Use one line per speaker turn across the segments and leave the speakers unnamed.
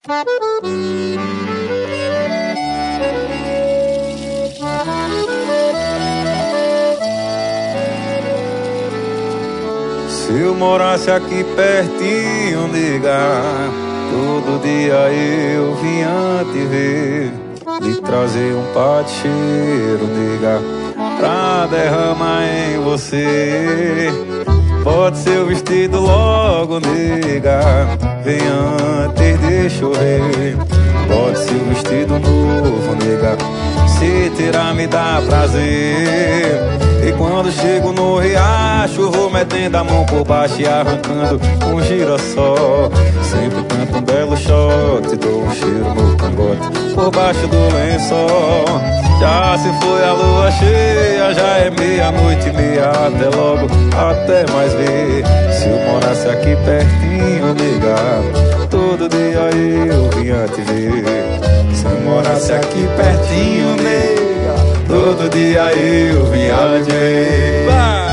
Se eu morasse aqui pertinho, nega, todo dia eu vinha te ver, lhe trazer um pateiro, nega, pra derramar em você. Pode ser o vestido logo, nega, vem antes de chover. Pode ser o vestido novo, nega, se tirar me dá prazer. E quando chego no riacho, vou metendo a mão por baixo e arrancando um girassol. Sempre canto um belo shot, dou um cheiro no cangote por baixo do lençol. Já se foi a lua cheia, já é meia-noite e meia. Até logo, até mais ver. Se eu morasse aqui pertinho, nega, todo dia eu vinha te ver. Se eu morasse aqui pertinho, nega, todo dia eu vinha te ver.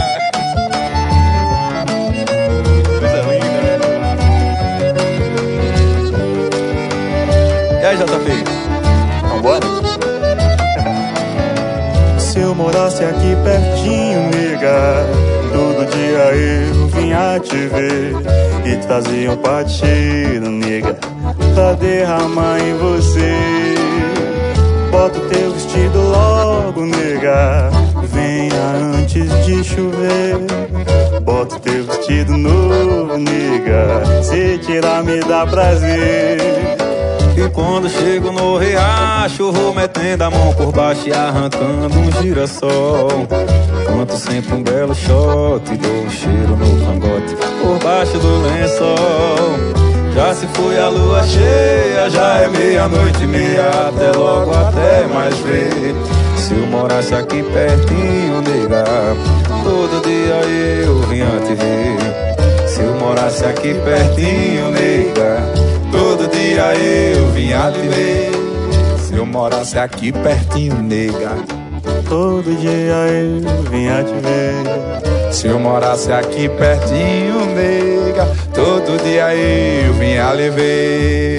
Coisa linda, né? E aí, JP? Vambora?
Se eu morasse aqui pertinho, nega, todo dia eu vinha te ver e trazia um pateiro, nega, pra derramar em você. Bota o teu vestido logo, nega, venha antes de chover. Bota o teu vestido novo, nega, se tirar me dá prazer.
E quando chego no riacho, vou metendo a mão por baixo e arrancando um girassol. Canto sempre um belo shot, dou um cheiro no cangote por baixo do lençol. Já se foi a lua cheia, já é meia-noite e meia. Até logo, até mais ver. Se eu morasse aqui pertinho, nega, todo dia eu vinha te ver. Se eu morasse aqui pertinho, nega, todo dia eu vinha te ver.
Se eu morasse aqui pertinho, nega,
todo dia eu vinha te ver.
se eu morasse aqui pertinho, nega, todo dia eu vinha lhe ver.